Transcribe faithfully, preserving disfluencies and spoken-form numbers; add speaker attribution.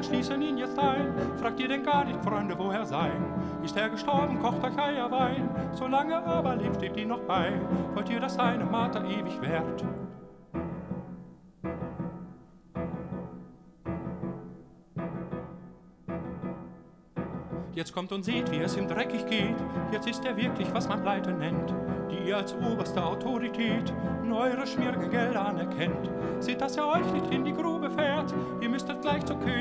Speaker 1: schließen ihn jetzt ein. Fragt ihr denn gar nicht, Freunde, wo er sei? Ist er gestorben, kocht euch Eierwein. Solange aber lebt, steht ihm noch bei. Wollt ihr, dass seine Marter ewig währt? Jetzt kommt und seht, wie es ihm dreckig geht. Jetzt ist er wirklich, was man Pleite nennt, die ihr als oberste Autorität in eure Schmiergelder anerkennt. Seht, dass er euch nicht in die Grube fährt. Ihr müsstet gleich zur König